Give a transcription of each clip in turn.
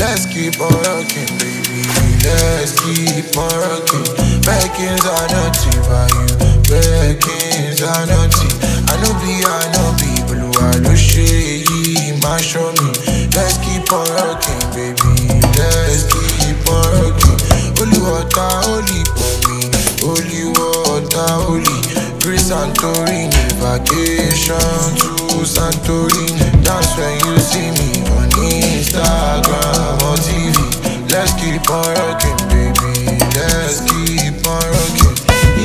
Let's keep on rocking, baby. Let's keep on rocking. Beckins are naughty by you. Beckins are naughty. I know be blue. I know she my show me. Let's keep on rocking, baby. Let's keep on rocking. Holy water, holy for me. Holy water, holy. Greece Santorini, vacation to Santorini. That's when you see me on Instagram or TV. Let's keep on rocking, baby. Let's keep on rocking.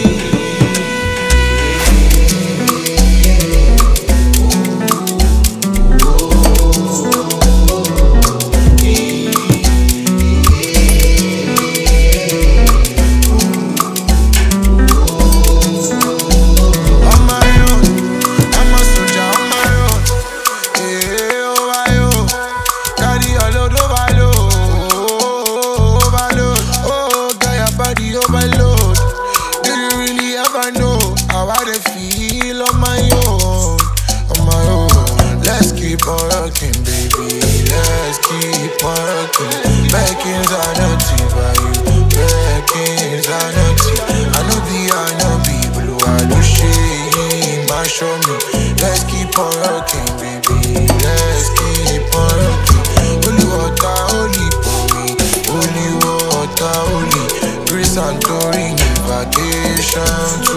Overload. Do you really ever know how I feel on my own? On my own. Let's keep on rocking, baby. Let's keep on rocking. Beckins are naughty by you. Beckins are naughty. I know be blue. I know she my show me. Let's keep on rocking, baby. Let's keep on rocking. Holy water, holy for me. Holy water, holy. Santorini, vacation